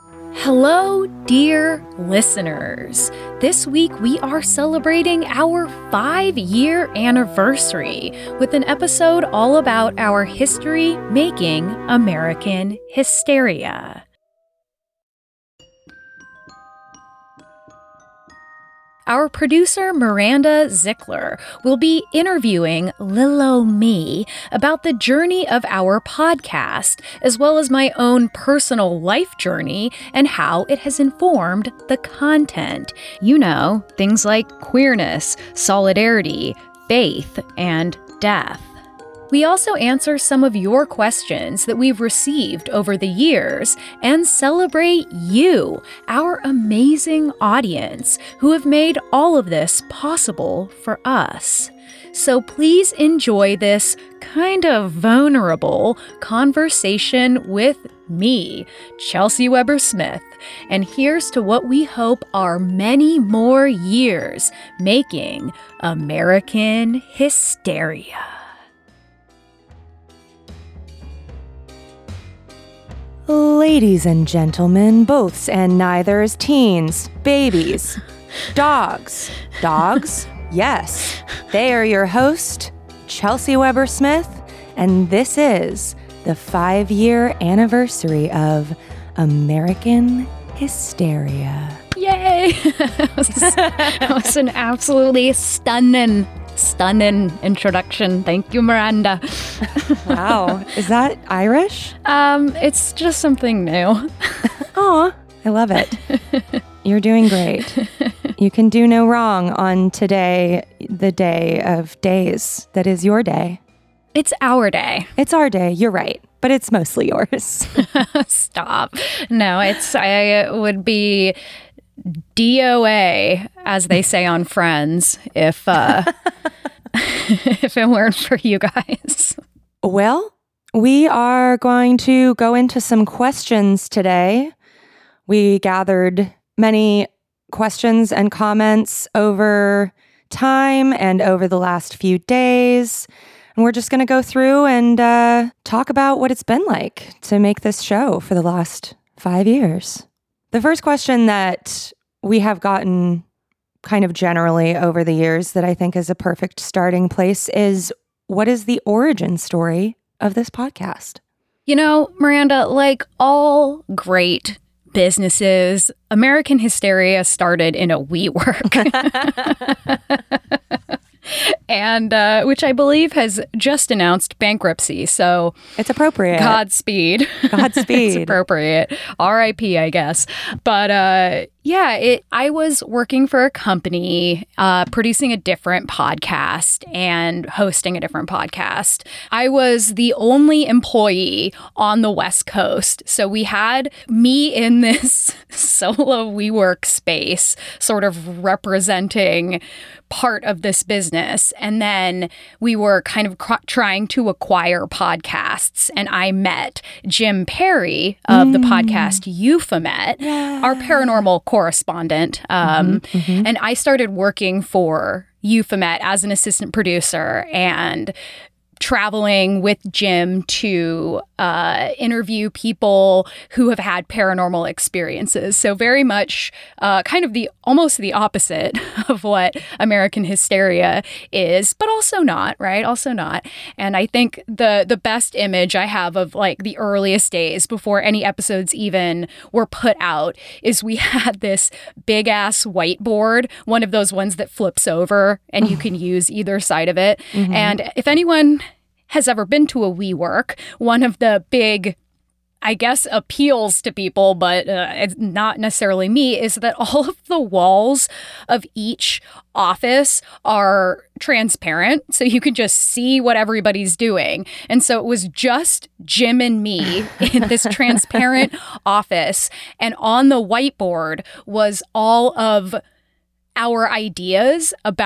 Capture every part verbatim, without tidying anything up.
Hello, dear listeners. This week we are celebrating our five-year anniversary with an episode all about our history making American hysteria. Our producer, Miranda Zickler, will be interviewing Lilo Me about the journey of our podcast, as well as my own personal life journey and how it has informed the content. You know, things like queerness, solidarity, faith, and death. We also answer some of your questions that we've received over the years and celebrate you, our amazing audience, who have made all of this possible for us. So please enjoy this kind of vulnerable conversation with me, Chelsea Weber Smith, and here's to what we hope are many more years making American hysteria. Ladies and gentlemen, boths and neithers, teens, babies, dogs, dogs, yes, they are your host, Chelsea Weber Smith, and this is the five-year anniversary of American Hysteria. Yay! that, was, that was an absolutely stunning, stunning introduction. Thank you, Miranda. Wow. Is that Irish? Um, it's just something new. Aw, I love it. You're doing great. You can do no wrong on today, the day of days that is your day. It's our day. It's our day, you're right, but it's mostly yours. Stop. No, it's, I would be D O A, as they say on Friends, if, uh, if it weren't for you guys. Well, we are going to go into some questions today. We gathered many questions and comments over time and over the last few days. And we're just going to go through and uh, talk about what it's been like to make this show for the last five years. The first question that we have gotten kind of generally over the years that I think is a perfect starting place is, what is the origin story of this podcast? You know, Miranda, like all great businesses, American Hysteria started in a WeWork. And uh, which I believe has just announced bankruptcy. So it's appropriate. Godspeed. Godspeed. It's appropriate. R I P, I guess. But uh, yeah, it. I was working for a company, uh, producing a different podcast and hosting a different podcast. I was the only employee on the West Coast. So we had me in this solo WeWork space, sort of representing part of this business. And then we were kind of cr- trying to acquire podcasts. And I met Jim Perry of mm. the podcast Euphomet, yeah. our paranormal correspondent. Um, mm-hmm, mm-hmm. And I started working for Euphomet as an assistant producer and traveling with Jim to uh, interview people who have had paranormal experiences. So very much uh, kind of the almost the opposite of what American Hysteria is, but also not, right? Also not. And I think the the best image I have of like the earliest days before any episodes even were put out is we had this big ass whiteboard, one of those ones that flips over and you can use either side of it. Mm-hmm. And if anyone has ever been to a WeWork, one of the big, I guess, appeals to people, but uh, it's not necessarily me, is that all of the walls of each office are transparent, so you can just see what everybody's doing. And so it was just Jim and me in this transparent office, and on the whiteboard was all of our ideas about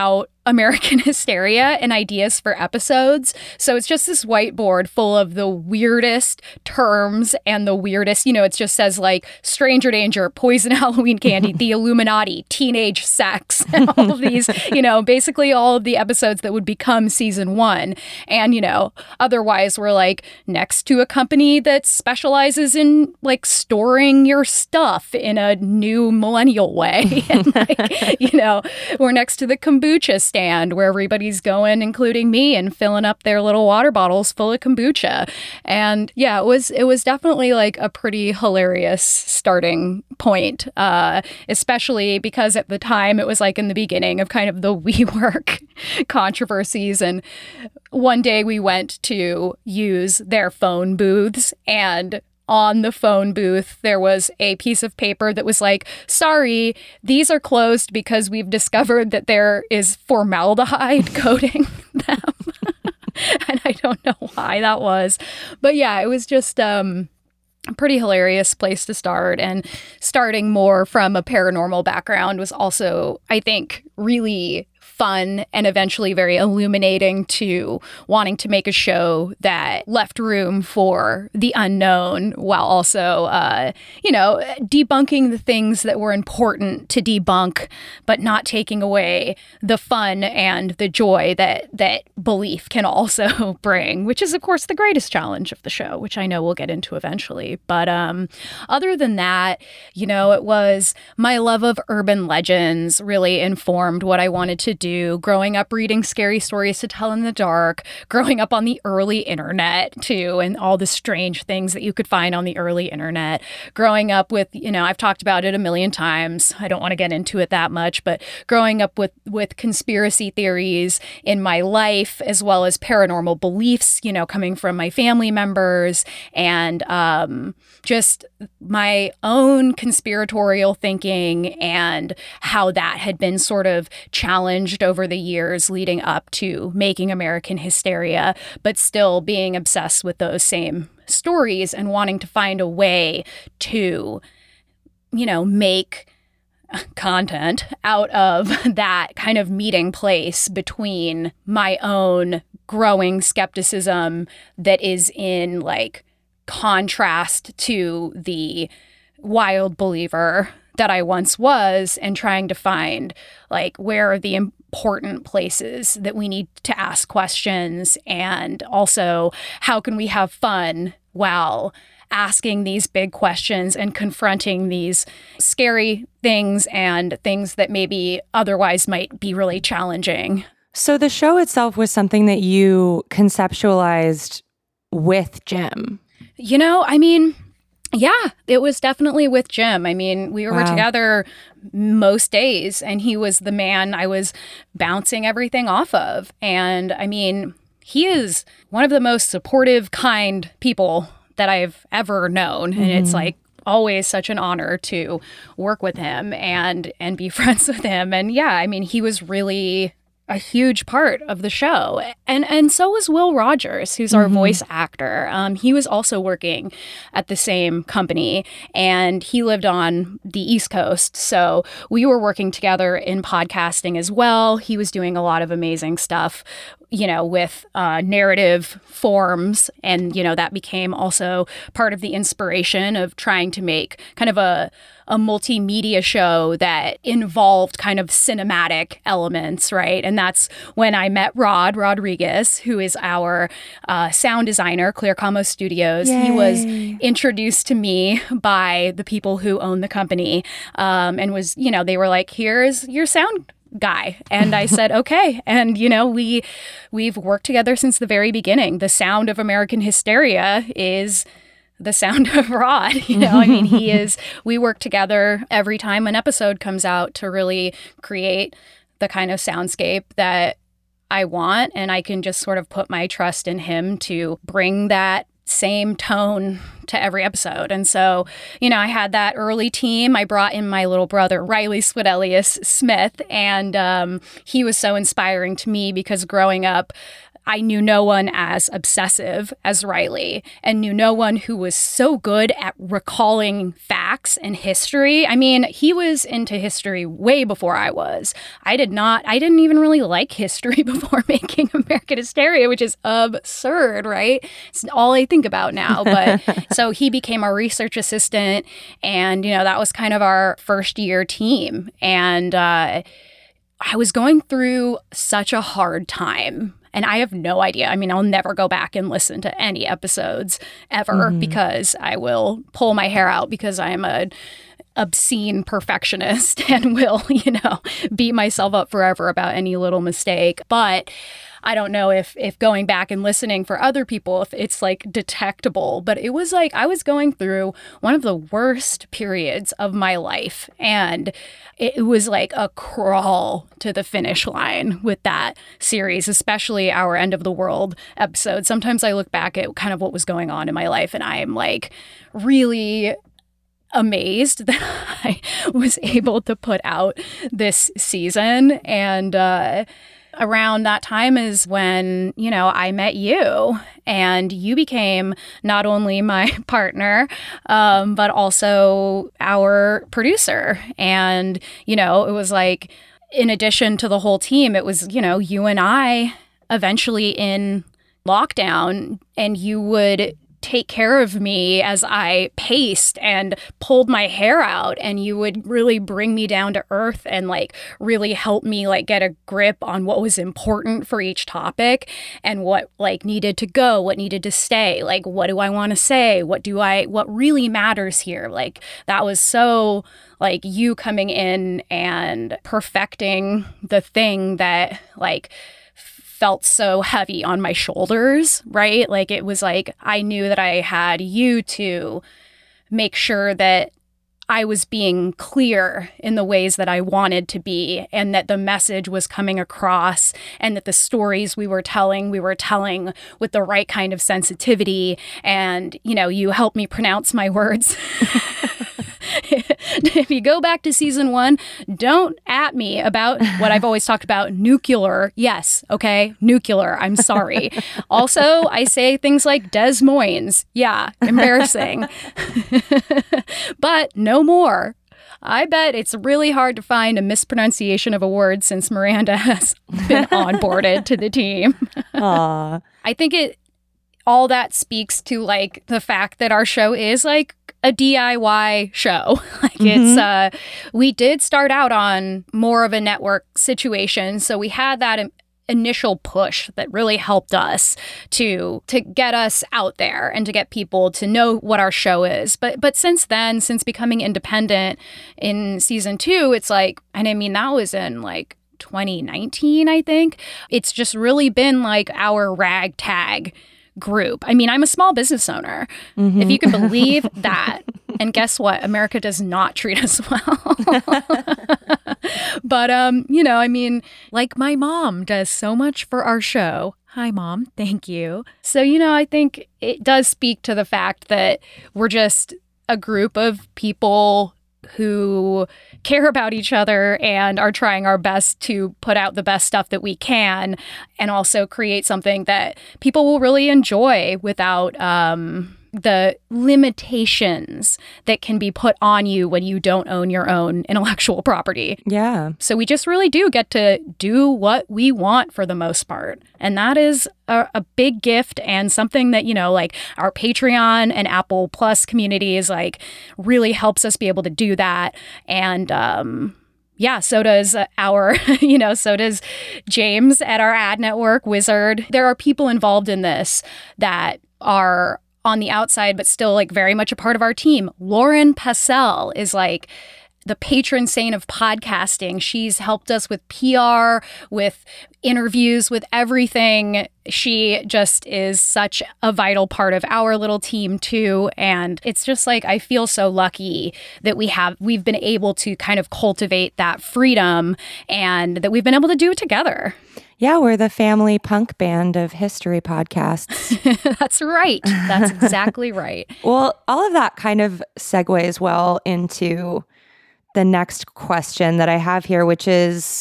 American Hysteria and ideas for episodes. So it's just this whiteboard full of the weirdest terms and the weirdest, you know, it just says like stranger danger, poison Halloween candy, the Illuminati, teenage sex, and all of these, you know, basically all of the episodes that would become season one. And, you know, otherwise we're like next to a company that specializes in like storing your stuff in a new millennial way. And like, you know, we're next to the kombucha stand where everybody's going, including me, and filling up their little water bottles full of kombucha. And yeah, it was it was definitely like a pretty hilarious starting point, uh, especially because at the time it was like in the beginning of kind of the WeWork controversies. And one day we went to use their phone booths, and on the phone booth, there was a piece of paper that was like, sorry, these are closed because we've discovered that there is formaldehyde coating them. And I don't know why that was. But yeah, it was just um, a pretty hilarious place to start. And starting more from a paranormal background was also, I think, really fun and eventually very illuminating to wanting to make a show that left room for the unknown while also, uh, you know, debunking the things that were important to debunk, but not taking away the fun and the joy that that belief can also bring, which is, of course, the greatest challenge of the show, which I know we'll get into eventually. But um, other than that, you know, it was my love of urban legends really informed what I wanted to do. Growing up reading scary stories to tell in the dark, growing up on the early internet too, and all the strange things that you could find on the early internet, growing up with, you know, I've talked about it a million times. I don't want to get into it that much, but growing up with, with conspiracy theories in my life, as well as paranormal beliefs, you know, coming from my family members, and um, just my own conspiratorial thinking and how that had been sort of challenged over the years leading up to making American Hysteria, but still being obsessed with those same stories and wanting to find a way to, you know, make content out of that kind of meeting place between my own growing skepticism that is in like contrast to the wild believer that I once was, and trying to find like where are the important places that we need to ask questions, and also how can we have fun while asking these big questions and confronting these scary things and things that maybe otherwise might be really challenging. So the show itself was something that you conceptualized with Jim. You know, I mean, yeah, it was definitely with Jim. I mean, we were Wow. together most days, and he was the man I was bouncing everything off of. And I mean, he is one of the most supportive, kind people that I've ever known. And mm-hmm. it's like always such an honor to work with him and and be friends with him. And yeah, I mean, he was really a huge part of the show. And and so was Will Rogers, who's our mm-hmm. voice actor. Um, he was also working at the same company, and he lived on the East Coast. So we were working together in podcasting as well. He was doing a lot of amazing stuff, you know, with uh, narrative forms. And, you know, that became also part of the inspiration of trying to make kind of a a multimedia show that involved kind of cinematic elements, right? And that's when I met Rod Rodriguez, who is our uh, sound designer, Clear Combo Studios. Yay. He was introduced to me by the people who own the company, um, and was, you know, they were like, here's your sound guy. And I said, okay. And, you know, we, we've worked together since the very beginning. The sound of American Hysteria is the sound of Rod. You know, I mean, he is, we work together every time an episode comes out to really create the kind of soundscape that I want. And I can just sort of put my trust in him to bring that same tone to every episode. And so, you know, I had that early team. I brought in my little brother, Riley Swedelius Smith, and um, he was so inspiring to me because growing up, I knew no one as obsessive as Riley and knew no one who was so good at recalling facts and history. I mean, he was into history way before I was. I did not, I didn't even really like history before making American Hysteria, which is absurd, right? It's all I think about now. But so he became our research assistant, and, you know, that was kind of our first year team. And uh, I was going through such a hard time. And I have no idea. I mean, I'll never go back and listen to any episodes ever mm-hmm. because I will pull my hair out because I am a obscene perfectionist and will, you know, beat myself up forever about any little mistake. But I don't know if if going back and listening for other people, if it's like detectable, but it was like I was going through one of the worst periods of my life. And it was like a crawl to the finish line with that series, especially our End of the World episode. Sometimes I look back at kind of what was going on in my life and I am like really amazed that I was able to put out this season. And, uh, around that time is when, you know, I met you and you became not only my partner, um, but also our producer. And, you know, it was like, in addition to the whole team, it was, you know, you and I eventually in lockdown, and you would take care of me as I paced and pulled my hair out, and you would really bring me down to earth and like really help me like get a grip on what was important for each topic and what like needed to go, what needed to stay, like what do I want to say, what do I what really matters here. Like that was so like you coming in and perfecting the thing that like felt so heavy on my shoulders, right? Like it was like I knew that I had you to make sure that I was being clear in the ways that I wanted to be, and that the message was coming across, and that the stories we were telling, we were telling with the right kind of sensitivity. And, you know, you helped me pronounce my words. If you go back to season one, don't at me about what I've always talked about, nuclear. Yes, okay, nuclear. I'm sorry. Also, I say things like Des Moines. Yeah, embarrassing. But no more. I bet it's really hard to find a mispronunciation of a word since Miranda has been onboarded to the team. Aww. I think it all that speaks to like the fact that our show is like a D I Y show. Like mm-hmm. it's uh we did start out on more of a network situation, so we had that im- initial push that really helped us to to get us out there and to get people to know what our show is. But but since then, since becoming independent in season two, it's like, and I mean that was in like twenty nineteen, I think. It's just really been like our ragtag group. I mean, I'm a small business owner, mm-hmm. if you can believe that. And guess what? America does not treat us well. But, um, you know, I mean, like my mom does so much for our show. Hi, Mom. Thank you. So, you know, I think it does speak to the fact that we're just a group of people who care about each other and are trying our best to put out the best stuff that we can, and also create something that people will really enjoy without um, the limitations that can be put on you when you don't own your own intellectual property. Yeah. So we just really do get to do what we want for the most part. And that is a, a big gift, and something that, you know, like our Patreon and Apple Plus communities like really helps us be able to do that. And, um, yeah, so does our, you know, so does James at our ad network, Wizard. There are people involved in this that are on the outside, but still like very much a part of our team. Lauren Passell is like the patron saint of podcasting. She's helped us with P R, with interviews, with everything. She just is such a vital part of our little team too. And it's just like, I feel so lucky that we have, we've been able to kind of cultivate that freedom and that we've been able to do it together. Yeah, we're the family punk band of history podcasts. That's right. That's exactly right. Well, all of that kind of segues well into the next question that I have here, which is,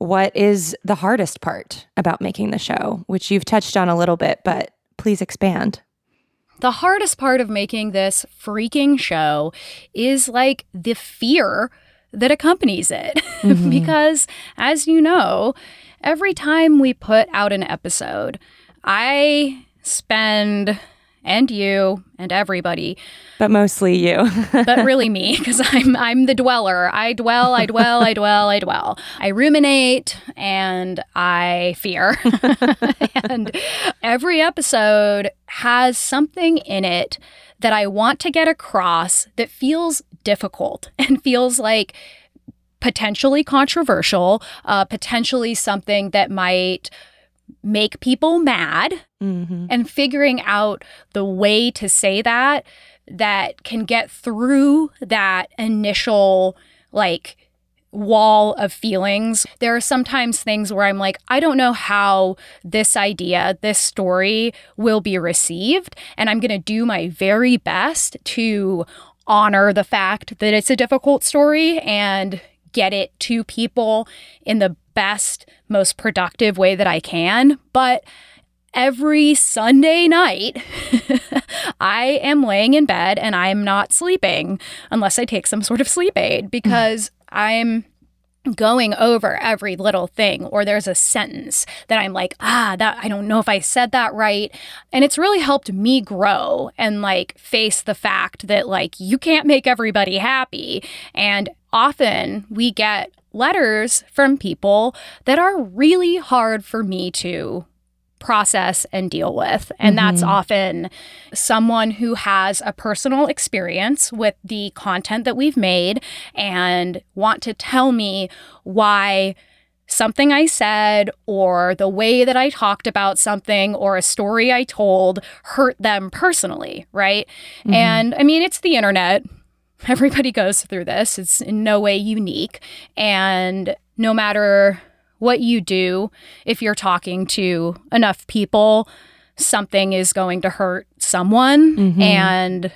what is the hardest part about making the show, which you've touched on a little bit, but please expand. The hardest part of making this freaking show is like the fear that accompanies it. Mm-hmm. Because as you know, every time we put out an episode, I spend, and you and everybody, but mostly you, but really me, because I'm I'm the dweller. I dwell, I dwell, I dwell, I dwell. I ruminate and I fear. And every episode has something in it that I want to get across that feels difficult and feels like potentially controversial, uh, potentially something that might make people mad, mm-hmm. and figuring out the way to say that that can get through that initial like wall of feelings. There are sometimes things where I'm like, I don't know how this idea, this story will be received, and I'm going to do my very best to honor the fact that it's a difficult story and get it to people in the best, most productive way that I can. But every Sunday night, I am laying in bed and I'm not sleeping unless I take some sort of sleep aid, because I'm going over every little thing, or there's a sentence that I'm like, ah, that I don't know if I said that right. And it's really helped me grow and like face the fact that like you can't make everybody happy. And often we get letters from people that are really hard for me to process and deal with. And mm-hmm. that's often someone who has a personal experience with the content that we've made and want to tell me why something I said or the way that I talked about something or a story I told hurt them personally, right? Mm-hmm. And I mean, it's the internet. Everybody goes through this. It's in no way unique. And no matter what you do, if you're talking to enough people, something is going to hurt someone. Mm-hmm. And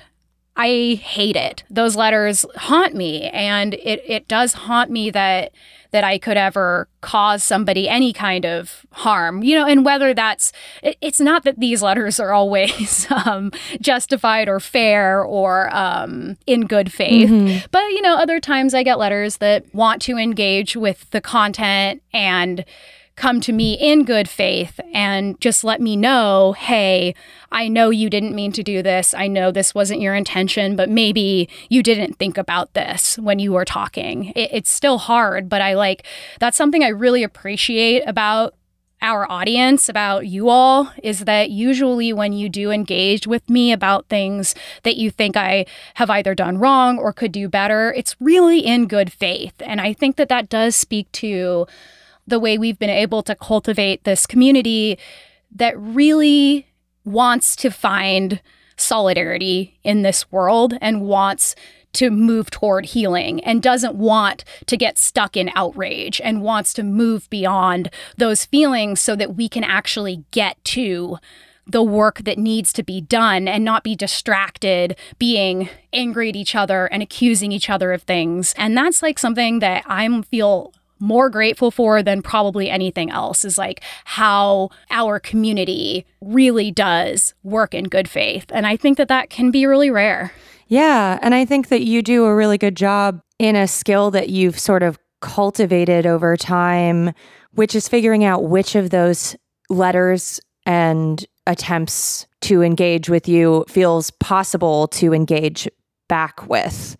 I hate it. Those letters haunt me. And it, it does haunt me that that I could ever cause somebody any kind of harm, you know, and whether that's, it, it's not that these letters are always um, justified or fair or um, in good faith, mm-hmm. but, you know, other times I get letters that want to engage with the content and come to me in good faith and just let me know, hey, I know you didn't mean to do this. I know this wasn't your intention, but maybe you didn't think about this when you were talking. It, it's still hard, but I like, that's something I really appreciate about our audience, about you all, is that usually when you do engage with me about things that you think I have either done wrong or could do better, it's really in good faith. And I think that that does speak to the way we've been able to cultivate this community that really wants to find solidarity in this world and wants to move toward healing and doesn't want to get stuck in outrage and wants to move beyond those feelings so that we can actually get to the work that needs to be done and not be distracted being angry at each other and accusing each other of things. And that's like something that I feel more grateful for than probably anything else, is like how our community really does work in good faith. And I think that that can be really rare. Yeah. And I think that you do a really good job in a skill that you've sort of cultivated over time, which is figuring out which of those letters and attempts to engage with you feels possible to engage back with.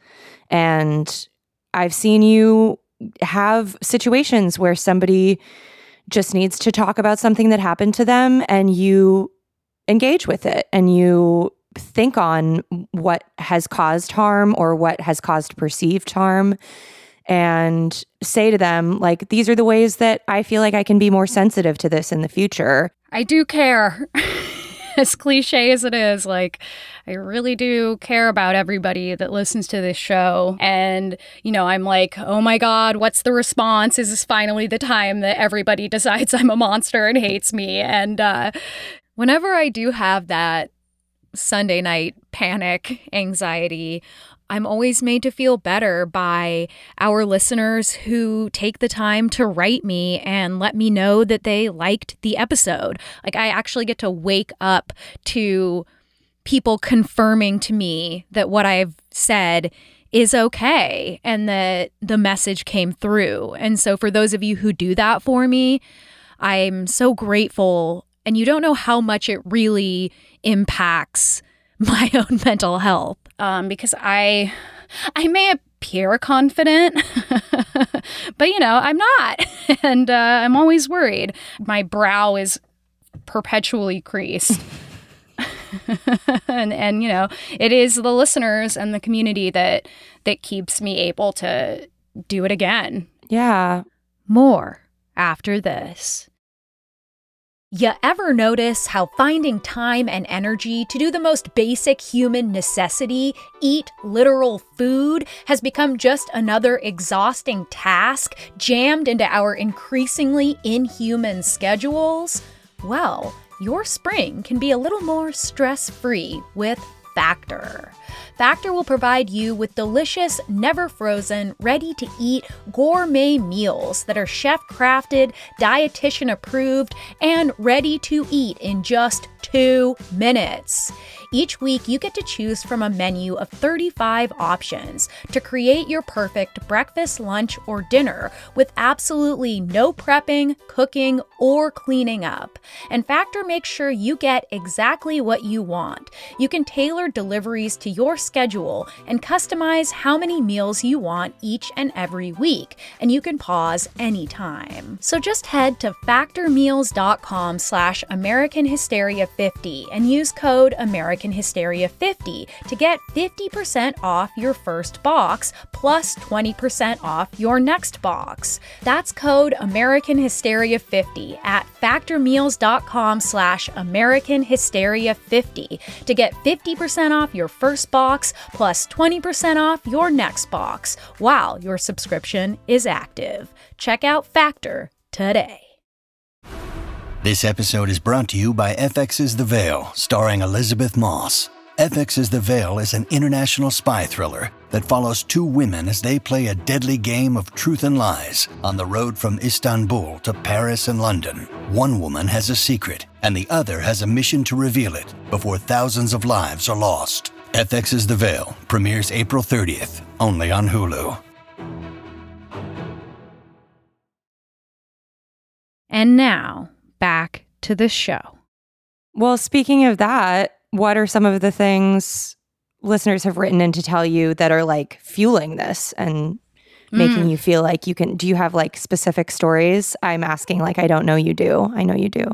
And I've seen you have situations where somebody just needs to talk about something that happened to them and you engage with it and you think on what has caused harm or what has caused perceived harm and say to them, like, these are the ways that I feel like I can be more sensitive to this in the future. I do care. As cliche as it is, like, I really do care about everybody that listens to this show. And, you know, I'm like, oh my God, what's the response? Is this finally the time that everybody decides I'm a monster and hates me? And uh, whenever I do have that Sunday night panic, anxiety. I'm always made to feel better by our listeners who take the time to write me and let me know that they liked the episode. Like, I actually get to wake up to people confirming to me that what I've said is okay and that the message came through. And so for those of you who do that for me, I'm so grateful. And you don't know how much it really impacts my own mental health. Um, because I, I may appear confident, but you know, I'm not. And uh, I'm always worried. My brow is perpetually creased. and, and, you know, it is the listeners and the community that, that keeps me able to do it again. Yeah. More after this. You ever notice how finding time and energy to do the most basic human necessity, eat literal food, has become just another exhausting task jammed into our increasingly inhuman schedules? Well, your spring can be a little more stress-free with Factor. Factor will provide you with delicious, never-frozen, ready-to-eat gourmet meals that are chef-crafted, dietitian-approved, and ready to eat in just two minutes. Each week, you get to choose from a menu of thirty-five options to create your perfect breakfast, lunch, or dinner with absolutely no prepping, cooking, or cleaning up. And Factor makes sure you get exactly what you want. You can tailor deliveries to your schedule and customize how many meals you want each and every week, and you can pause anytime. So just head to factormeals.com slash American Hysteria 50 and use code American Hysteria fifty to get fifty percent off your first box plus twenty percent off your next box. That's code American Hysteria fifty at factormeals.com slash American Hysteria 50 to get fifty percent off your first box plus twenty percent off your next box while your subscription is active. Check out Factor today. This episode is brought to you by F X's The Veil, starring Elizabeth Moss. F X's The Veil is an international spy thriller that follows two women as they play a deadly game of truth and lies on the road from Istanbul to Paris and London. One woman has a secret, and the other has a mission to reveal it before thousands of lives are lost. F X's The Veil premieres April thirtieth, only on Hulu. And now, back to the show. Well, speaking of that, what are some of the things listeners have written in to tell you that are like fueling this and making mm. you feel like you can? Do you have like specific stories? I'm asking like I don't know you do. I know you do.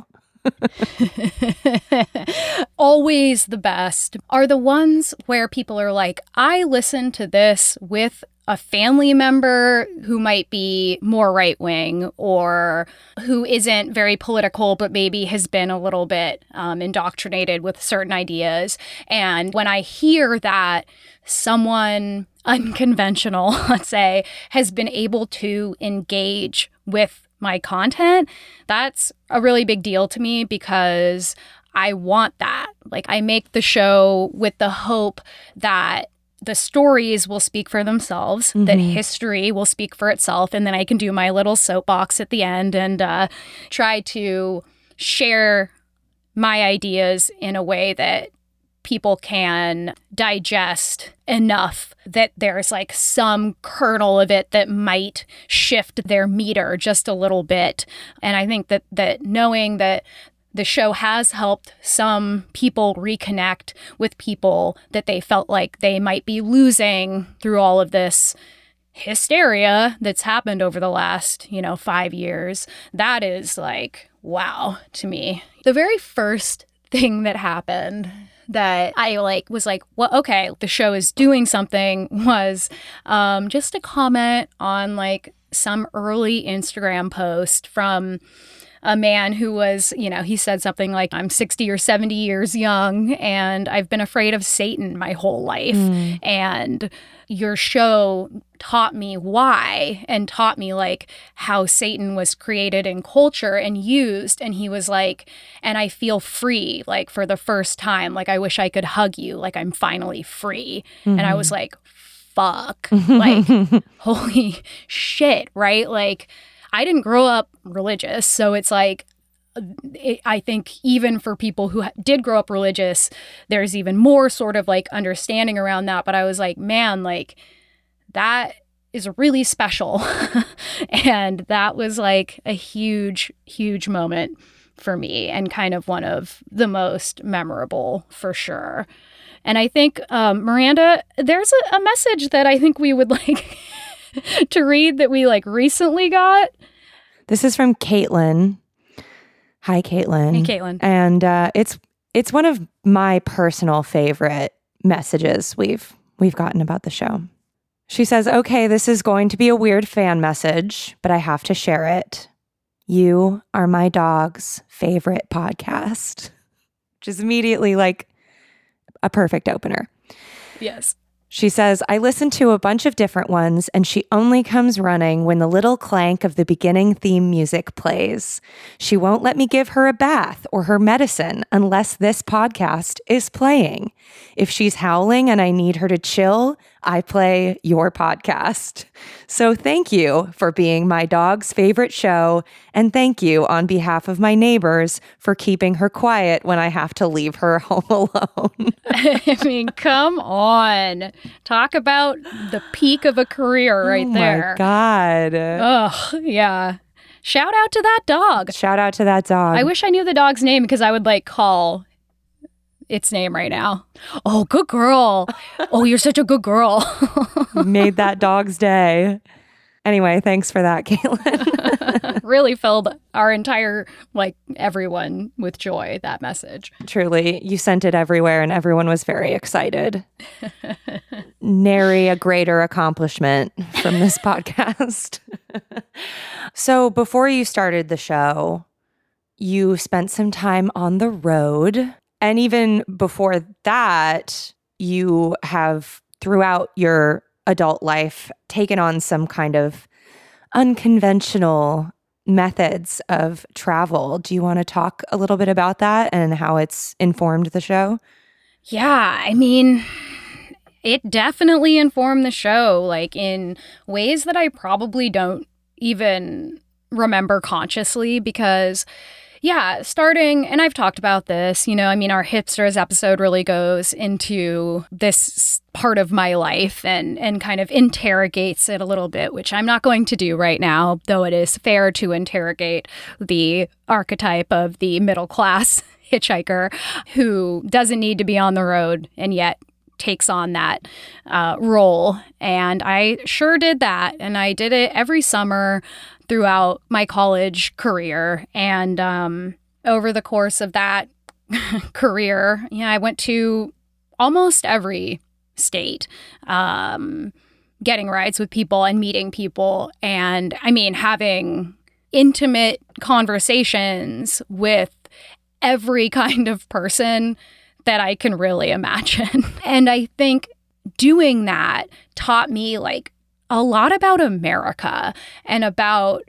Always the best are the ones where people are like, I listened to this with a family member who might be more right-wing or who isn't very political, but maybe has been a little bit um, indoctrinated with certain ideas. And when I hear that someone unconventional, let's say, has been able to engage with my content, that's a really big deal to me because I want that. Like, I make the show with the hope that the stories will speak for themselves, mm-hmm. that history will speak for itself, and then I can do my little soapbox at the end and uh, try to share my ideas in a way that people can digest enough that there's like some kernel of it that might shift their meter just a little bit. And I think that that knowing that the show has helped some people reconnect with people that they felt like they might be losing through all of this hysteria that's happened over the last, you know, five years. That is like, wow to me. The very first thing that happened that I like was like, well, okay, the show is doing something was um, just a comment on like some early Instagram post from a man who was, you know, he said something like, I'm sixty or seventy years young and I've been afraid of Satan my whole life. Mm. And your show taught me why and taught me like how Satan was created in culture and used. And he was like, and I feel free, like for the first time, like I wish I could hug you, like I'm finally free. Mm-hmm. And I was like, fuck, like, holy shit, right? Like, I didn't grow up religious. So it's like, it, I think even for people who did grow up religious, there's even more sort of like understanding around that. But I was like, man, like that is really special. And that was like a huge, huge moment for me and kind of one of the most memorable for sure. And I think, um, Miranda, there's a, a message that I think we would like to read that we like recently got. This is from Caitlin. Hi, Caitlin. Hey, Caitlin. And uh, it's it's one of my personal favorite messages we've we've gotten about the show. She says, "Okay, this is going to be a weird fan message, but I have to share it. You are my dog's favorite podcast," which is immediately like a perfect opener. Yes. She says, "I listen to a bunch of different ones, and she only comes running when the little clank of the beginning theme music plays. She won't let me give her a bath or her medicine unless this podcast is playing. If she's howling and I need her to chill, I play your podcast. So thank you for being my dog's favorite show, and thank you on behalf of my neighbors for keeping her quiet when I have to leave her home alone." I mean, come on. Talk about the peak of a career right oh there. Oh my God. Ugh, yeah. Shout out to that dog. Shout out to that dog. I wish I knew the dog's name because I would like call its name right now. Oh, good girl. Oh, you're such a good girl. Made that dog's day. Anyway, thanks for that, Caitlin. Really filled our entire, like, everyone with joy, that message. Truly, you sent it everywhere and everyone was very excited. Nary a greater accomplishment from this podcast. So before you started the show, you spent some time on the road. And even before that, you have, throughout your adult life, taken on some kind of unconventional methods of travel. Do you want to talk a little bit about that and how it's informed the show? Yeah, I mean, it definitely informed the show, like in ways that I probably don't even remember consciously because yeah, starting, and I've talked about this, you know, I mean, our hipsters episode really goes into this part of my life and, and kind of interrogates it a little bit, which I'm not going to do right now, though it is fair to interrogate the archetype of the middle class hitchhiker who doesn't need to be on the road and yet takes on that uh, role. And I sure did that. And I did it every summer throughout my college career. And um, over the course of that career, yeah, I went to almost every state, um, getting rides with people and meeting people. And I mean, having intimate conversations with every kind of person that I can really imagine. And I think doing that taught me like a lot about America and about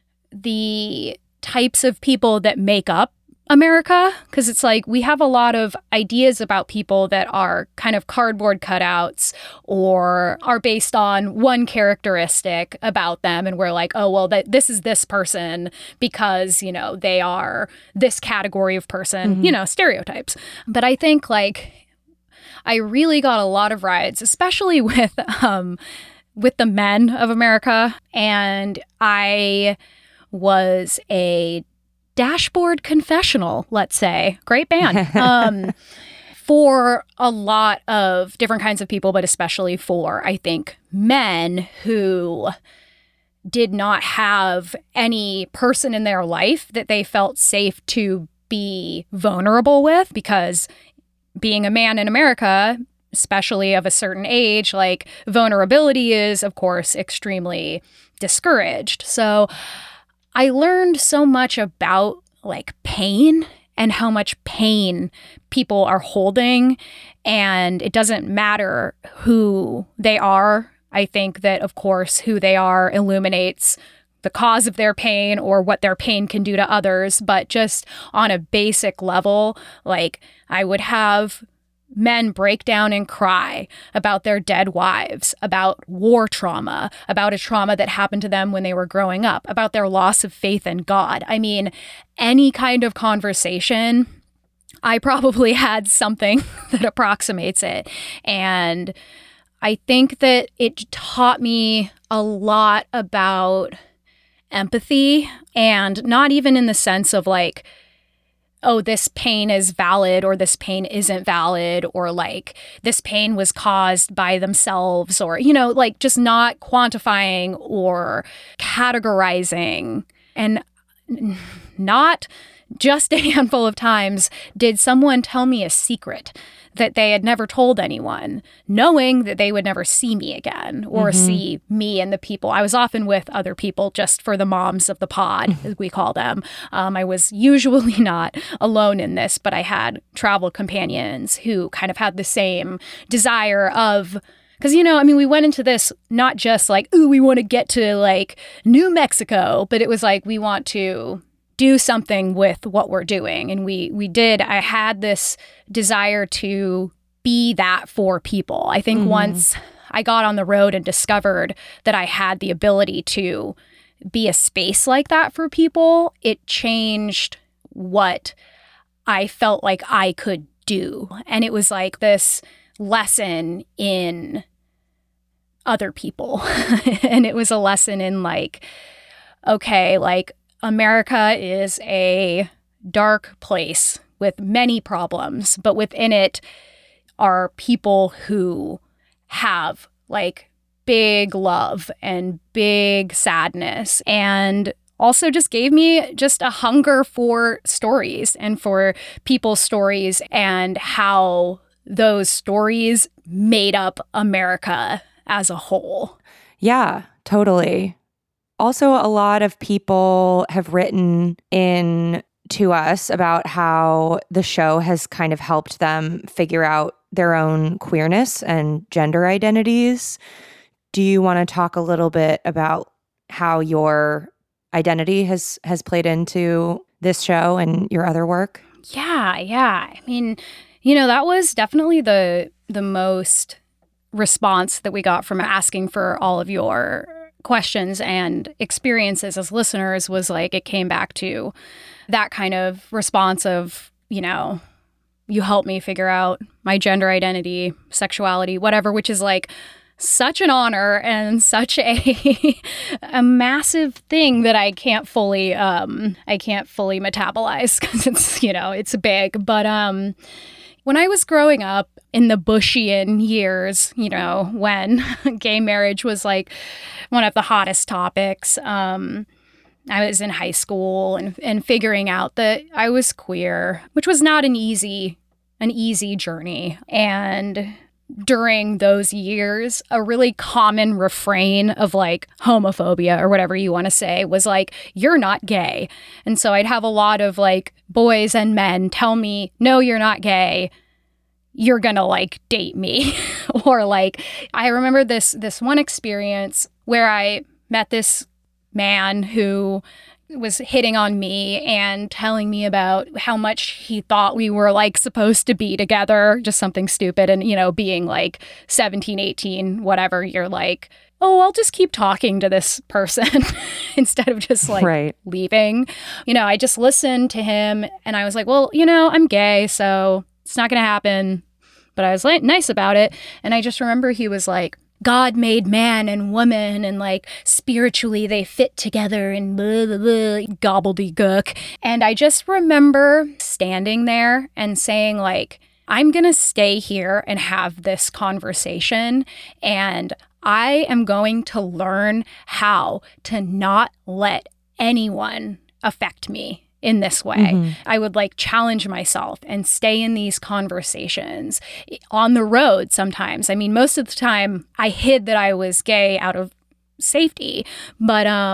the types of people that make up America. Because it's like we have a lot of ideas about people that are kind of cardboard cutouts or are based on one characteristic about them. And we're like, oh, well, that this is this person because, you know, they are this category of person, mm-hmm. you know, stereotypes. But I think like I really got a lot of rides, especially with um, with the men of America. And I was a dashboard confessional, let's say. Great band. Um, for a lot of different kinds of people, but especially for, I think, men who did not have any person in their life that they felt safe to be vulnerable with, because being a man in America, especially of a certain age, like vulnerability is, of course, extremely discouraged. So I learned so much about like pain and how much pain people are holding. And it doesn't matter who they are. I think that, of course, who they are illuminates the cause of their pain or what their pain can do to others. But just on a basic level, like I would have men break down and cry about their dead wives, about war trauma, about a trauma that happened to them when they were growing up, about their loss of faith in God. I mean, any kind of conversation, I probably had something that approximates it. And I think that it taught me a lot about empathy, and not even in the sense of like, oh, this pain is valid or this pain isn't valid, or like this pain was caused by themselves, or, you know, like just not quantifying or categorizing. And not just a handful of times did someone tell me a secret that they had never told anyone, knowing that they would never see me again or mm-hmm. see me and the people. I was often with other people just for the moms of the pod, as we call them. Um, I was usually not alone in this, but I had travel companions who kind of had the same desire of, because, you know, I mean, we went into this not just like, ooh, we want to get to like New Mexico, but it was like, we want to do something with what we're doing. And we we did. I had this desire to be that for people. I think mm-hmm. once I got on the road and discovered that I had the ability to be a space like that for people, it changed what I felt like I could do. And it was like this lesson in other people. And it was a lesson in like, okay, like, America is a dark place with many problems, but within it are people who have like big love and big sadness, and also just gave me just a hunger for stories and for people's stories and how those stories made up America as a whole. Yeah, totally. Also, a lot of people have written in to us about how the show has kind of helped them figure out their own queerness and gender identities. Do you want to talk a little bit about how your identity has has played into this show and your other work? Yeah, yeah. I mean, you know, that was definitely the the most response that we got from asking for all of your questions and experiences as listeners, was like, it came back to that kind of response of, you know, you helped me figure out my gender identity, sexuality, whatever, which is like such an honor and such a a massive thing that I can't fully um I can't fully metabolize, because it's, you know, it's big. But um when I was growing up in the Bushian years, you know, when gay marriage was like one of the hottest topics, um, I was in high school and, and figuring out that I was queer, which was not an easy, an easy journey. And during those years, a really common refrain of like homophobia or whatever you want to say was like, you're not gay. And so I'd have a lot of like boys and men tell me, no, you're not gay. You're gonna like date me. Or like, I remember this this one experience where I met this man who was hitting on me and telling me about how much he thought we were like supposed to be together, just something stupid. And, you know, being like seventeen, eighteen, whatever, you're like, oh, I'll just keep talking to this person instead of just like right. leaving. You know, I just listened to him and I was like, well, you know, I'm gay, so it's not going to happen. But I was like nice about it. And I just remember he was like, God made man and woman, and like spiritually they fit together and blah, blah, blah, gobbledygook. And I just remember standing there and saying like, I'm going to stay here and have this conversation, and I am going to learn how to not let anyone affect me in this way. Mm-hmm. I would like challenge myself and stay in these conversations on the road sometimes. I mean, most of the time I hid that I was gay out of safety, but um,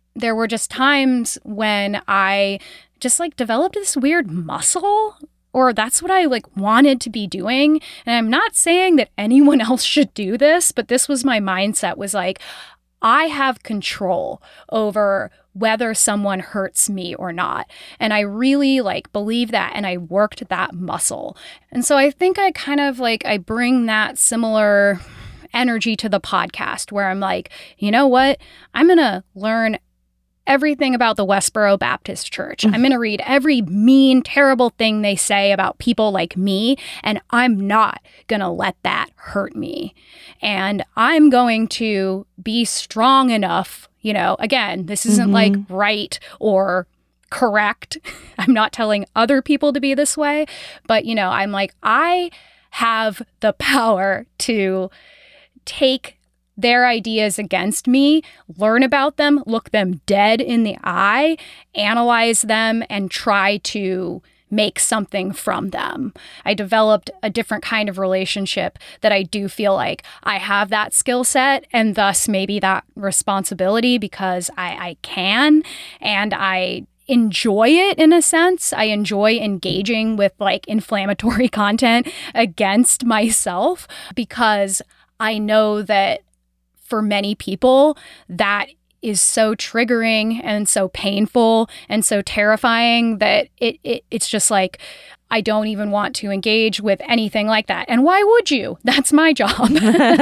there were just times when I just like developed this weird muscle, or that's what I like wanted to be doing. And I'm not saying that anyone else should do this, but this was my mindset, was like, I have control over whether someone hurts me or not. And I really like believe that, and I worked that muscle. And so I think I kind of like, I bring that similar energy to the podcast, where I'm like, you know what? I'm going to learn everything about the Westboro Baptist Church. I'm going to read every mean, terrible thing they say about people like me, and I'm not going to let that hurt me. And I'm going to be strong enough, you know, again, this isn't mm-hmm. like right or correct. I'm not telling other people to be this way, but, you know, I'm like, I have the power to take their ideas against me, learn about them, look them dead in the eye, analyze them, and try to make something from them. I developed a different kind of relationship that I do feel like I have that skill set, and thus maybe that responsibility, because I, I can, and I enjoy it in a sense. I enjoy engaging with like inflammatory content against myself, because I know that for many people, that is so triggering and so painful and so terrifying that it, it it's just like, I don't even want to engage with anything like that. And why would you? That's my job.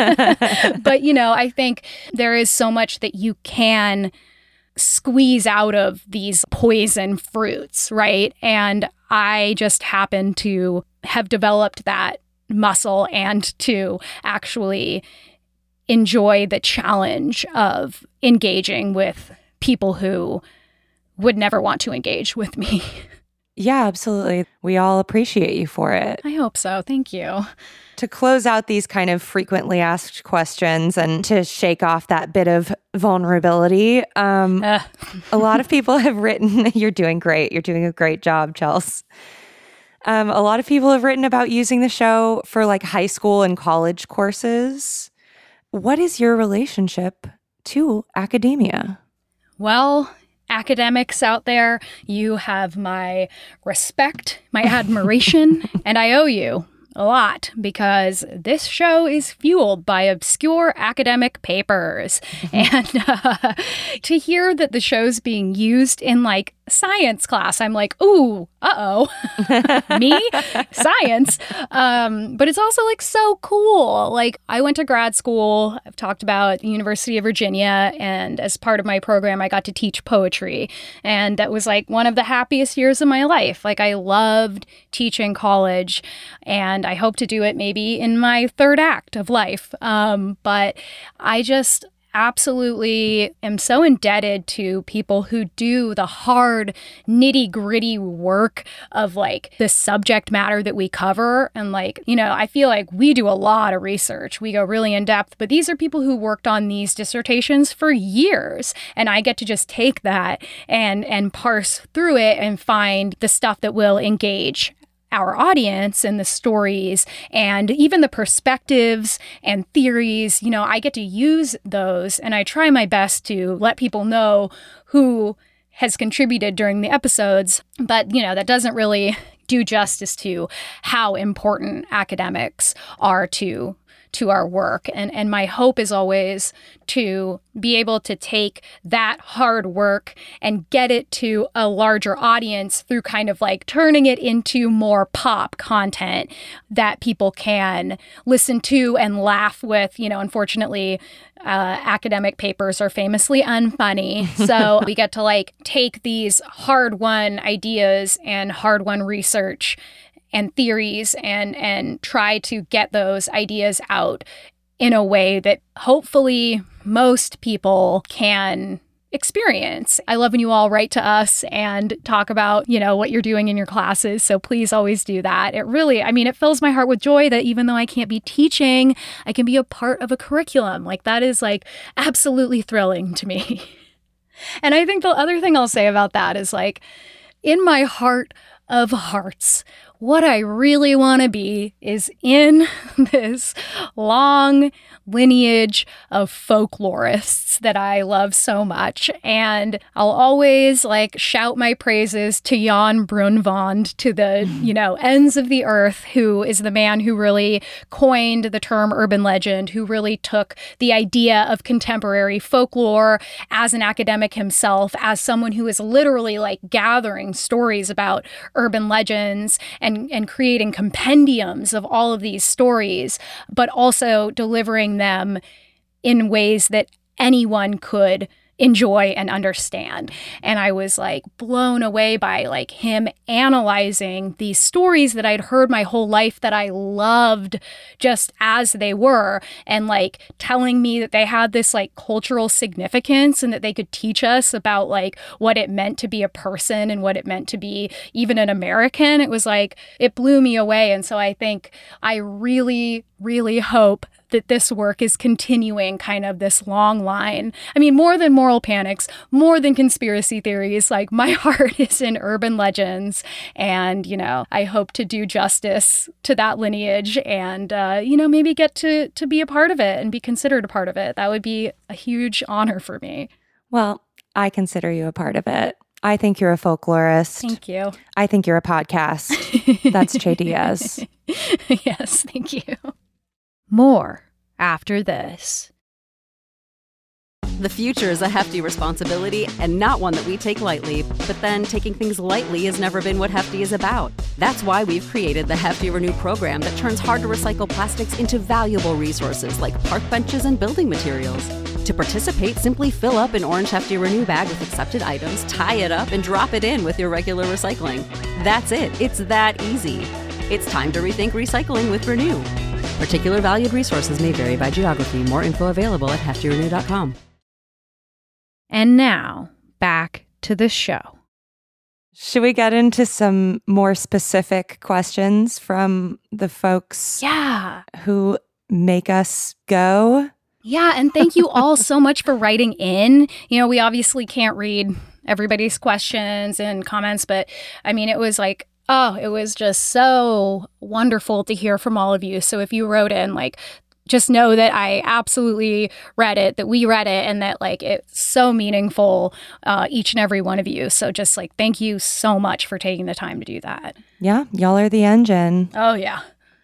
But, you know, I think there is so much that you can squeeze out of these poison fruits, right? And I just happen to have developed that muscle and to actually enjoy the challenge of engaging with people who would never want to engage with me. Yeah, absolutely. We all appreciate you for it. I hope so. Thank you. To close out these kind of frequently asked questions and to shake off that bit of vulnerability, um, uh. a lot of people have written, you're doing great. You're doing a great job, Chels. Um, a lot of people have written about using the show for like high school and college courses. What is your relationship to academia? Well, academics out there, you have my respect, my admiration, and I owe you a lot, because this show is fueled by obscure academic papers. And uh, to hear that the show's being used in like science class, I'm like, ooh, uh-oh, me? Science? Um, but it's also like so cool. Like, I went to grad school. I've talked about the University of Virginia, and as part of my program, I got to teach poetry. And that was like one of the happiest years of my life. Like, I loved teaching college, and I hope to do it maybe in my third act of life. Um, but I just absolutely am so indebted to people who do the hard, nitty gritty work of like the subject matter that we cover. And like, you know, I feel like we do a lot of research. We go really in depth, but these are people who worked on these dissertations for years. And I get to just take that and, and parse through it and find the stuff that will engage our audience and the stories and even the perspectives and theories. You know, I get to use those, and I try my best to let people know who has contributed during the episodes. But, you know, that doesn't really do justice to how important academics are to to our work. And and my hope is always to be able to take that hard work and get it to a larger audience through kind of like turning it into more pop content that people can listen to and laugh with. You know, unfortunately, uh, academic papers are famously unfunny. So we get to like take these hard-won ideas and hard-won research and theories and and try to get those ideas out in a way that hopefully most people can experience. I love when you all write to us and talk about, you know, what you're doing in your classes. So please always do that. It really, I mean, it fills my heart with joy that even though I can't be teaching, I can be a part of a curriculum. Like, that is like absolutely thrilling to me. And I think the other thing I'll say about that is like, in my heart of hearts, what I really want to be is in this long lineage of folklorists that I love so much. And I'll always like shout my praises to Jan Brunvand to the, you know, ends of the earth, who is the man who really coined the term urban legend, who really took the idea of contemporary folklore as an academic himself, as someone who is literally like gathering stories about urban legends and, and creating compendiums of all of these stories, but also delivering them in ways that anyone could enjoy and understand. And I was like blown away by like him analyzing these stories that I'd heard my whole life that I loved just as they were, and like telling me that they had this like cultural significance and that they could teach us about like what it meant to be a person and what it meant to be even an American. It was like, it blew me away. And so I think I really, really hope that this work is continuing kind of this long line. I mean, more than moral panics, more than conspiracy theories, like my heart is in urban legends. And, you know, I hope to do justice to that lineage and, uh, you know, maybe get to, to be a part of it and be considered a part of it. That would be a huge honor for me. Well, I consider you a part of it. I think you're a folklorist. Thank you. I think you're a podcast. That's Che Diaz. Yes, thank you. More after this. The future is a hefty responsibility and not one that we take lightly. But then taking things lightly has never been what Hefty is about. That's why we've created the Hefty Renew program that turns hard-to-recycle plastics into valuable resources like park benches and building materials. To participate, simply fill up an orange Hefty Renew bag with accepted items, tie it up, and drop it in with your regular recycling. That's it. It's that easy. It's time to rethink recycling with Renew. Particular valued resources may vary by geography. More info available at hefty renew dot com. And now, back to the show. Should we get into some more specific questions from the folks Yeah. who make us go? Yeah, and thank you all so much for writing in. You know, we obviously can't read everybody's questions and comments, but I mean, it was like, oh, it was just so wonderful to hear from all of you. So if you wrote in, like, just know that I absolutely read it, that we read it, and that like it's so meaningful, uh, each and every one of you. So just like, thank you so much for taking the time to do that. Yeah, y'all are the engine. Oh, yeah.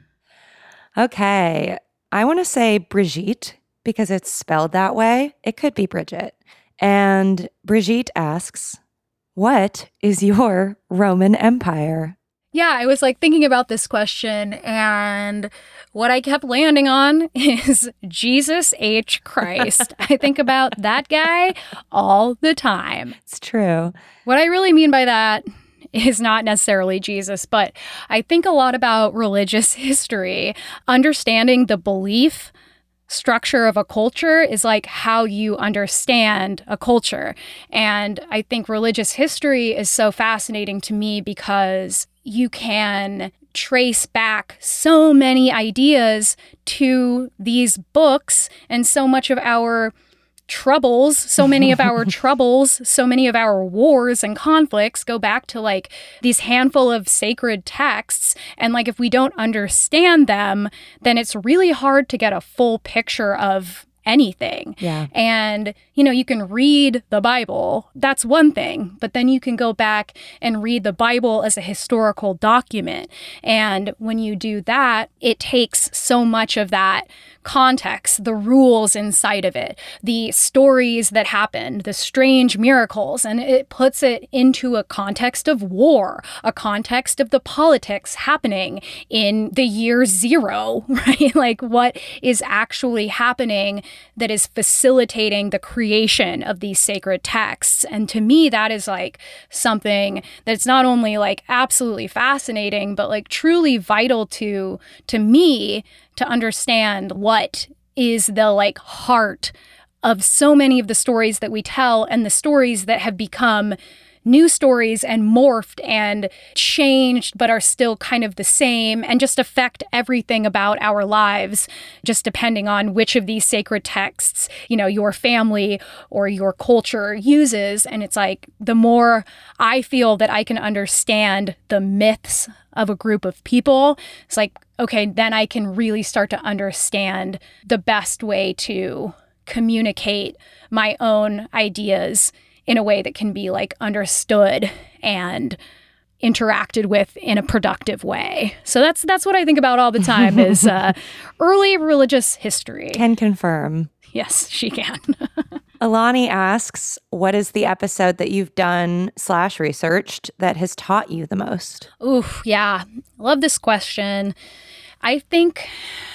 Okay. I want to say Brigitte because it's spelled that way. It could be Bridget. And Brigitte asks, what is your Roman Empire? Yeah, I was like thinking about this question, and what I kept landing on is Jesus H. Christ. I think about that guy all the time. It's true. What I really mean by that is not necessarily Jesus, but I think a lot about religious history. Understanding the belief structure of a culture is like how you understand a culture. And I think religious history is so fascinating to me because you can trace back so many ideas to these books, and so much of our troubles, so many of our troubles, so many of our wars and conflicts go back to like these handful of sacred texts. And like, if we don't understand them, then it's really hard to get a full picture of anything. Yeah. And, you know, you can read the Bible. That's one thing. But then you can go back and read the Bible as a historical document. And when you do that, it takes so much of that context, the rules inside of it, the stories that happened, the strange miracles, and it puts it into a context of war, a context of the politics happening in the year zero, right? Like what is actually happening that is facilitating the creation of these sacred texts. And to me, that is like something that's not only like absolutely fascinating, but like truly vital to, to me to understand what is the like heart of so many of the stories that we tell and the stories that have become news stories and morphed and changed, but are still kind of the same and just affect everything about our lives, just depending on which of these sacred texts, you know, your family or your culture uses. And it's like, the more I feel that I can understand the myths of a group of people, it's like, okay, then I can really start to understand the best way to communicate my own ideas in a way that can be like understood and interacted with in a productive way. So that's that's what I think about all the time is uh, early religious history. Can confirm. Yes, she can. Alani asks, what is the episode that you've done slash researched that has taught you the most? Ooh, yeah. Love this question. I think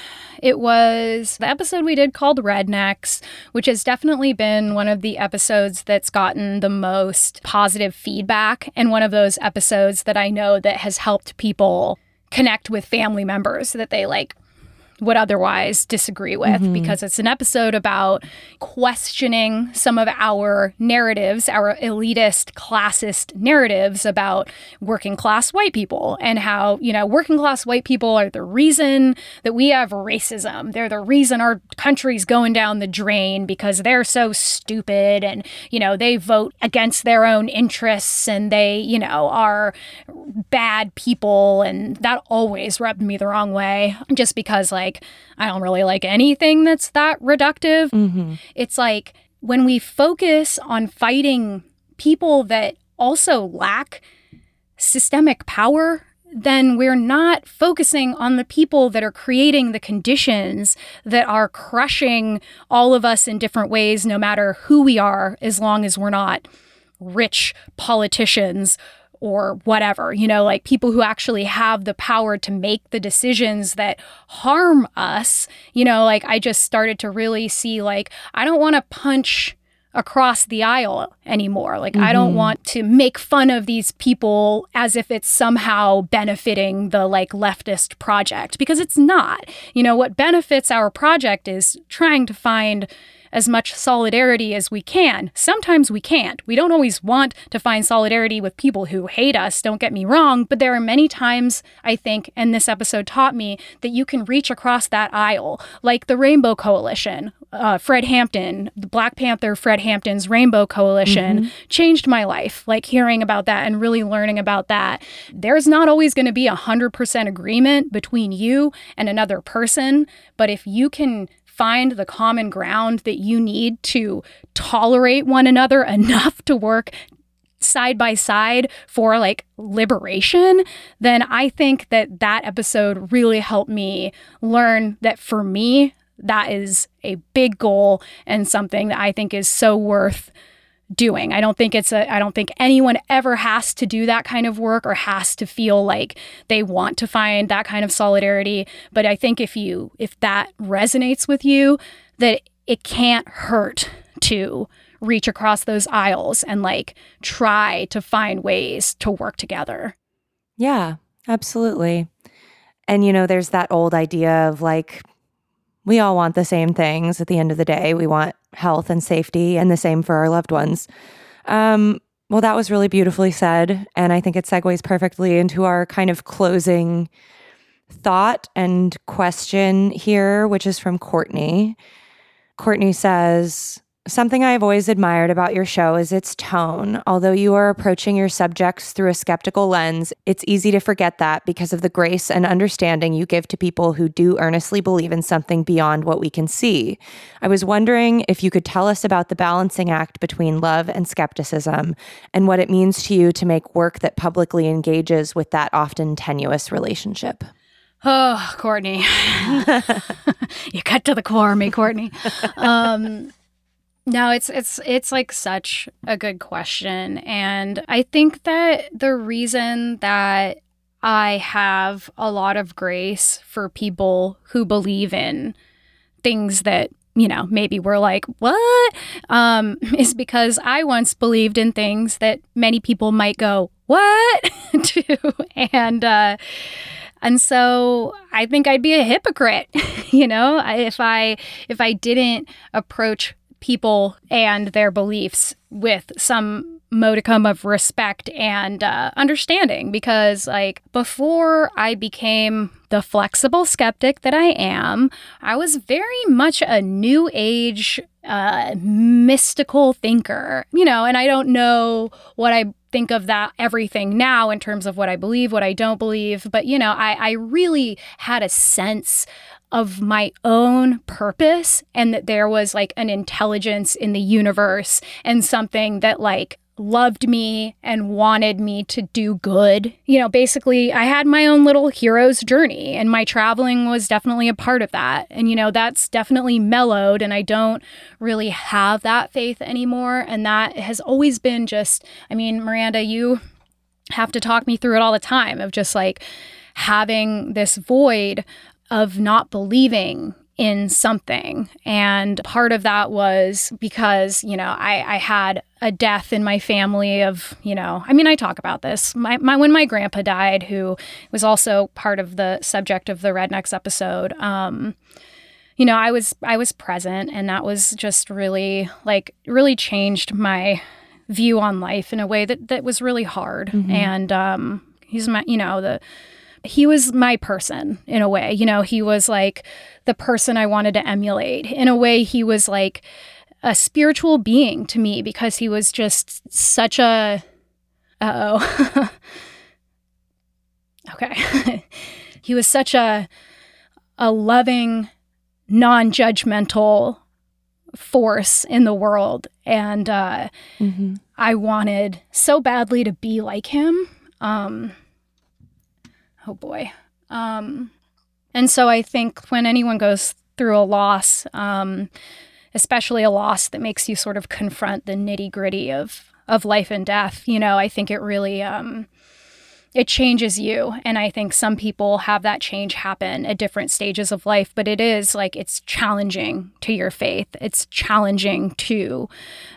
it was the episode we did called Rednecks, which has definitely been one of the episodes that's gotten the most positive feedback, and one of those episodes that I know that has helped people connect with family members that they like would otherwise disagree with, mm-hmm. because it's an episode about questioning some of our narratives, our elitist, classist narratives about working class white people, and how, you know, working class white people are the reason that we have racism. They're the reason our country's going down the drain because they're so stupid and, you know, they vote against their own interests and they, you know, are bad people. And that always rubbed me the wrong way, just because, like, I don't really like anything that's that reductive. Mm-hmm. It's like when we focus on fighting people that also lack systemic power, then we're not focusing on the people that are creating the conditions that are crushing all of us in different ways, no matter who we are, as long as we're not rich politicians or whatever, you know, like people who actually have the power to make the decisions that harm us. You know, like I just started to really see, like, I don't want to punch across the aisle anymore. Like, mm-hmm. I don't want to make fun of these people as if it's somehow benefiting the like leftist project, because it's not. You know, what benefits our project is trying to find as much solidarity as we can. Sometimes we can't. We don't always want to find solidarity with people who hate us, don't get me wrong, but there are many times, I think, and this episode taught me, that you can reach across that aisle, like the Rainbow Coalition. Uh, Fred Hampton, the Black Panther Fred Hampton's Rainbow Coalition, mm-hmm. changed my life, like hearing about that and really learning about that. There's not always going to be a one hundred percent agreement between you and another person, but if you can find the common ground that you need to tolerate one another enough to work side by side for like liberation, then I think that that episode really helped me learn that for me, that is a big goal and something that I think is so worth doing. I don't think it's a, I don't think anyone ever has to do that kind of work or has to feel like they want to find that kind of solidarity. But I think if you, if that resonates with you, that it can't hurt to reach across those aisles and like try to find ways to work together. Yeah, absolutely. And, you know, there's that old idea of like, we all want the same things at the end of the day. We want health and safety, and the same for our loved ones. Um, well, that was really beautifully said. And I think it segues perfectly into our kind of closing thought and question here, which is from Courtney. Courtney says, something I've always admired about your show is its tone. Although you are approaching your subjects through a skeptical lens, it's easy to forget that because of the grace and understanding you give to people who do earnestly believe in something beyond what we can see. I was wondering if you could tell us about the balancing act between love and skepticism and what it means to you to make work that publicly engages with that often tenuous relationship. Oh, Courtney. You cut to the core, me, Courtney. Um, No, it's it's it's like such a good question. And I think that the reason that I have a lot of grace for people who believe in things that, you know, maybe we're like, what? Um, is because I once believed in things that many people might go, what? to. And uh And so I think I'd be a hypocrite, you know, if I if I didn't approach people and their beliefs with some modicum of respect and uh, understanding, because like before I became the flexible skeptic that I am, I was very much a new age uh, mystical thinker, you know, and I don't know what I think of that everything now in terms of what I believe, what I don't believe. But, you know, I, I really had a sense of my own purpose, and that there was like an intelligence in the universe and something that like loved me and wanted me to do good. You know, basically I had my own little hero's journey, and my traveling was definitely a part of that. And, you know, that's definitely mellowed, and I don't really have that faith anymore. And that has always been just, I mean, Miranda, you have to talk me through it all the time of just like having this void of not believing in something. And part of that was because, you know, I, I had a death in my family of, you know, I mean, I talk about this. My, my when my grandpa died, who was also part of the subject of the Rednecks episode, um, you know, I was I was present, and that was just really like really changed my view on life in a way that that was really hard. Mm-hmm. And um, he's my, you know, the he was my person in a way. You know, he was like the person I wanted to emulate. In a way, he was like a spiritual being to me, because he was just such a, uh-oh. Okay. He was such a, a loving, non-judgmental force in the world. And uh, mm-hmm. I wanted so badly to be like him. Um, Oh boy. Um, and so I think when anyone goes through a loss, um, especially a loss that makes you sort of confront the nitty gritty of, of life and death, you know, I think it really, um, it changes you. And I think some people have that change happen at different stages of life, but it is like, it's challenging to your faith. It's challenging to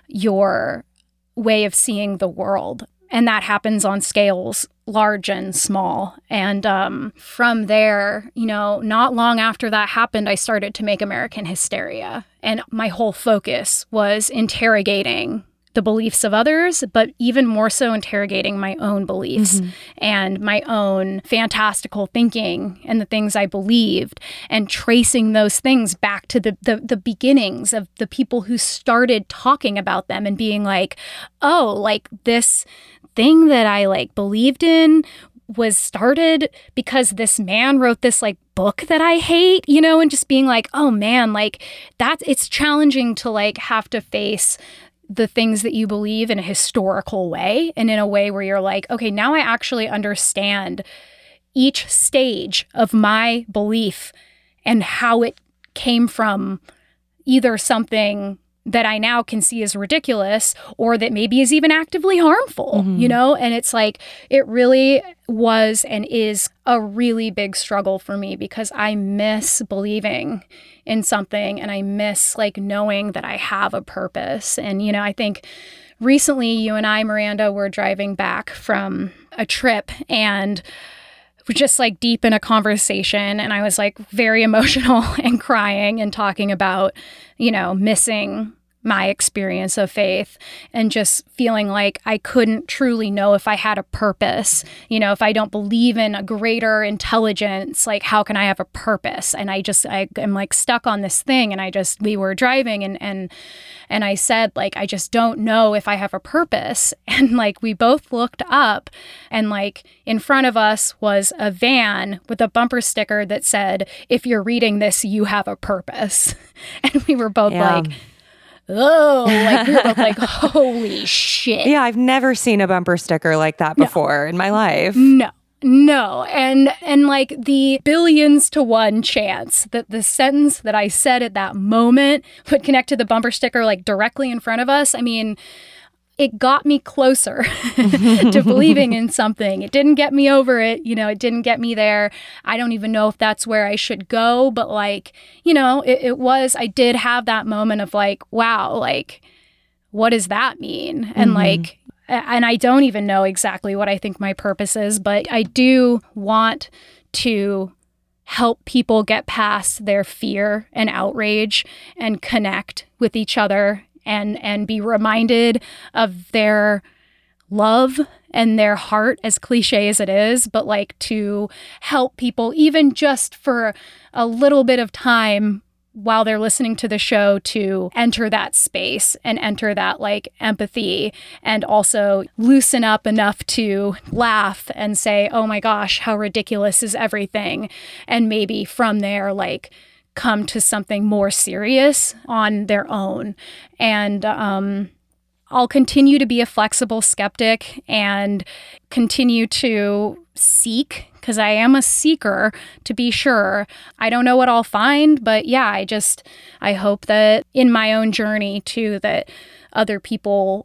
your way of seeing the world. And that happens on scales large and small. And um, from there, you know, not long after that happened, I started to make American Hysteria. And my whole focus was interrogating the beliefs of others, but even more so interrogating my own beliefs mm-hmm. and my own fantastical thinking and the things I believed, and tracing those things back to the, the the beginnings of the people who started talking about them and being like, oh, like this thing that I like believed in was started because this man wrote this like book that I hate, you know, and just being like, oh man, like that's, it's challenging to like have to face the things that you believe in a historical way, and in a way where you're like, okay, now I actually understand each stage of my belief and how it came from either something that I now can see as ridiculous, or that maybe is even actively harmful, mm-hmm. you know? And it's like, it really was and is a really big struggle for me, because I miss believing in something, and I miss like knowing that I have a purpose. And, you know, I think recently you and I, Miranda, were driving back from a trip, and we're just like deep in a conversation, and I was like very emotional and crying and talking about, you know, missing my experience of faith, and just feeling like I couldn't truly know if I had a purpose. You know, if I don't believe in a greater intelligence, like how can I have a purpose? And I just, I am like stuck on this thing. And I just, we were driving and, and, and I said, like, I just don't know if I have a purpose. And like, we both looked up, and like in front of us was a van with a bumper sticker that said, if you're reading this, you have a purpose. And we were both yeah. like, oh, like we were both like, holy shit. Yeah, I've never seen a bumper sticker like that before no. in my life. No, no. And and like the billions to one chance that the sentence that I said at that moment would connect to the bumper sticker like directly in front of us. I mean, it got me closer to believing in something. It didn't get me over it. You know, it didn't get me there. I don't even know if that's where I should go. But like, you know, it, it was, I did have that moment of like, wow, like, what does that mean? Mm-hmm. And like, and I don't even know exactly what I think my purpose is, but I do want to help people get past their fear and outrage and connect with each other and and be reminded of their love and their heart, as cliche as it is, but like to help people even just for a little bit of time while they're listening to the show to enter that space and enter that like empathy and also loosen up enough to laugh and say, oh my gosh, how ridiculous is everything? And maybe from there, like come to something more serious on their own. And, um, I'll continue to be a flexible skeptic and continue to seek, because I am a seeker, to be sure. I don't know what I'll find, but yeah, I just, I hope that in my own journey too, that other people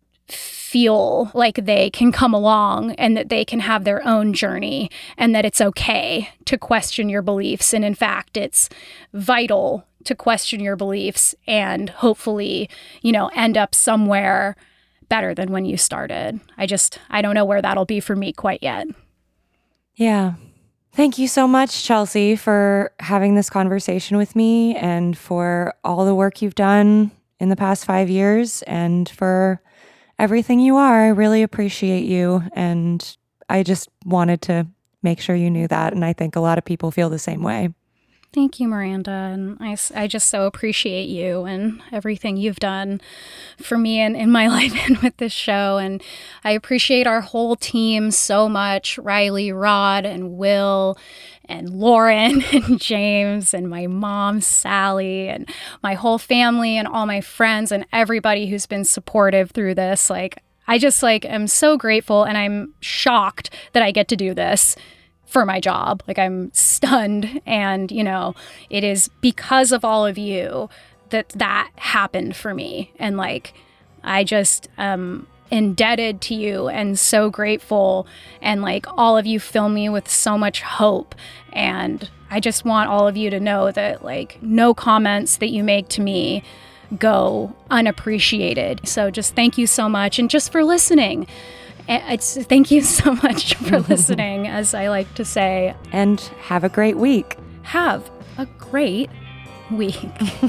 feel like they can come along and that they can have their own journey and that it's okay to question your beliefs. And in fact, it's vital to question your beliefs and hopefully, you know, end up somewhere better than when you started. I just, I don't know where that'll be for me quite yet. Yeah. Thank you so much, Chelsea, for having this conversation with me and for all the work you've done in the past five years and for everything you are. I really appreciate you. And I just wanted to make sure you knew that. And I think a lot of people feel the same way. Thank you, Miranda. And I, I just so appreciate you and everything you've done for me and in my life and with this show. And I appreciate our whole team so much. Riley, Rod, and Will, and Lauren, and James, and my mom, Sally, and my whole family, and all my friends, and everybody who's been supportive through this. Like, I just like am so grateful, and I'm shocked that I get to do this for my job. Like, I'm stunned. And, you know, it is because of all of you that that happened for me. And like, I just am indebted to you and so grateful. And like, all of you fill me with so much hope. And I just want all of you to know that like, no comments that you make to me go unappreciated. So just thank you so much. And just for listening. It's thank you so much for listening, as I like to say. And have a great week. Have a great week.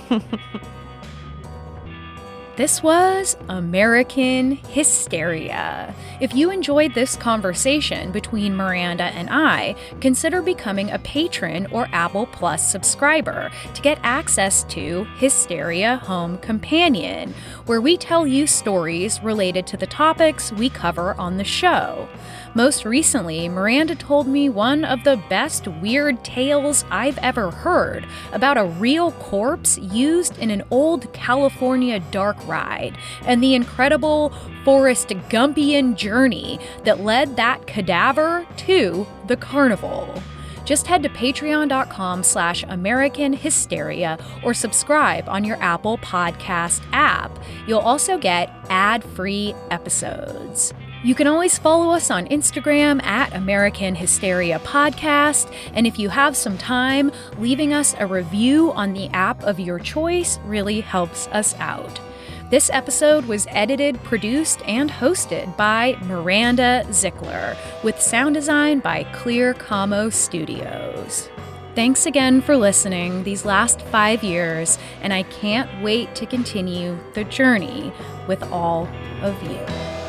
This was American Hysteria. If you enjoyed this conversation between Miranda and I, consider becoming a patron or Apple Plus subscriber to get access to Hysteria Home Companion, where we tell you stories related to the topics we cover on the show. Most recently, Miranda told me one of the best weird tales I've ever heard about a real corpse used in an old California dark ride and the incredible Forrest Gumpian journey that led that cadaver to the carnival. Just head to patreon.com slash American Hysteria or subscribe on your Apple Podcast app. You'll also get ad-free episodes. You can always follow us on Instagram at American Hysteria Podcast, and if you have some time, leaving us a review on the app of your choice really helps us out. This episode was edited, produced, and hosted by Miranda Zickler, with sound design by Clear Como Studios. Thanks again for listening these last five years, and I can't wait to continue the journey with all of you.